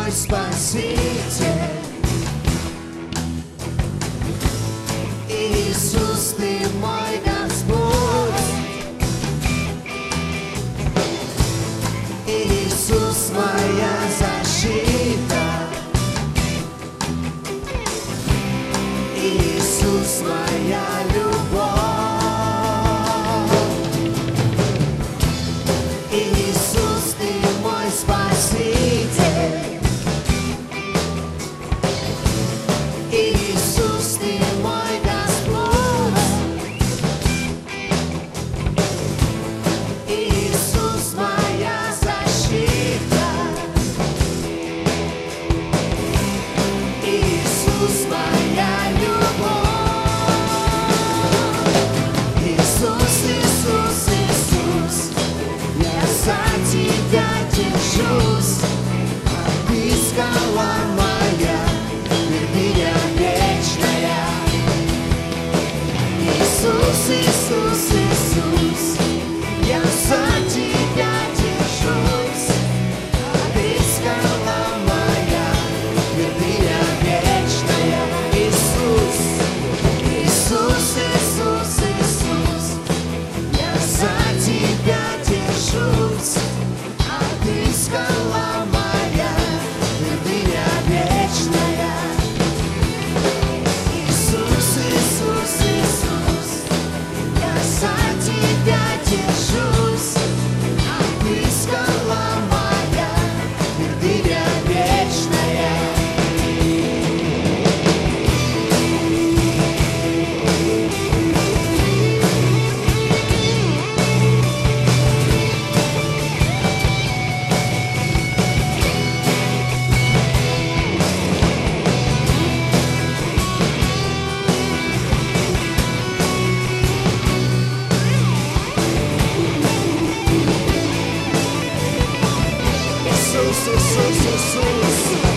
мой Спаситель. Иисус, Ты мой Господь. Иисус, моя защита. Иисус, моя любовь. Иисус, Ты мой Спаситель. Иисус, Ты мой Господь. Иисус, моя защита. Иисус, моя любовь. Иисус, Иисус, Иисус, я за Тебя держусь, а Ты скала моя, твердыня вечная. Иисус, Иисус, Иисус, я за Тебя держусь, а Ты скала моя, твердыня вечная. Иисус, Иисус, Иисус, Иисус, я за Тебя держусь, а Ты скала моя, твердыня вечная. Иисус, Иисус, Иисус, я за Тебя держусь, а Ты скала моя, твердыня вечная. Иисус, Иисус, Иисус.